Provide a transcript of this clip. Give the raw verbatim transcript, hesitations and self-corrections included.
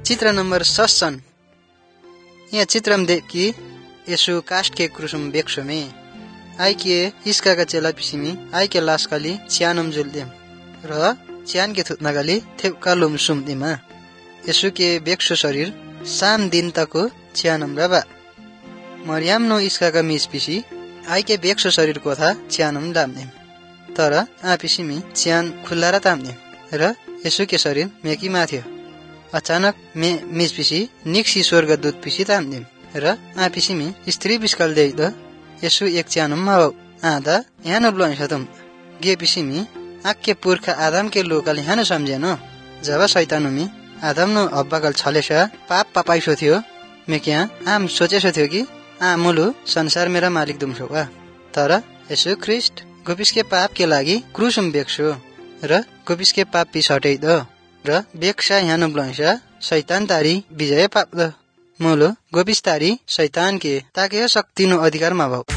चित्र नंबर सस्सन यहाँ चित्र में देख कि यसु कास्ट के क्रूसम बेक्सो में आई के इसका का चेला पिसिमी आई के लाश काली च्यानम जुलदेम र च्यान के थुत नगाली थेपका लुम सुमदिमा यसु के बेक्सो शरीर साम दिन तको च्यानम रबा मरियाम नो इसका का मिस पिसी आई के बेक्सो शरीर को था च्यानम दामदेम तर आ पिसिमी च्यान खुल्ला र तामदेम र यसु के शरीर मेकीमा थियो अचानक मे मिस पिसी निक्सी स्वर्ग दूत पिसी तामदेम र आ पिसिमी स्त्री बिस्कल दे द यसु एक च्यानम माव आदा यहाँ ब्लोन छतम गे पिसिमी आके पुर्खा आदम के लोकल यहाँ समझेन जब शैतानुमी आदम नो हब्बाकल छलेसा पाप पापाइसो थियो मेक्या आम सोचेसो थियो कि आ मुलु संसार मेरा मालिक दुम्सो वा तर यसु ख्रिस्ट गोपिसके पाप के लागि क्रुसम बेक्सो र गोपिसके पाप पिस हटै द र बेक्सा यहाँ ब्लोनसा शैतान तारी विजय पाप द मुलु गोपिस तारी शैतान के ताके शक्ति नो अधिकार मा भौ।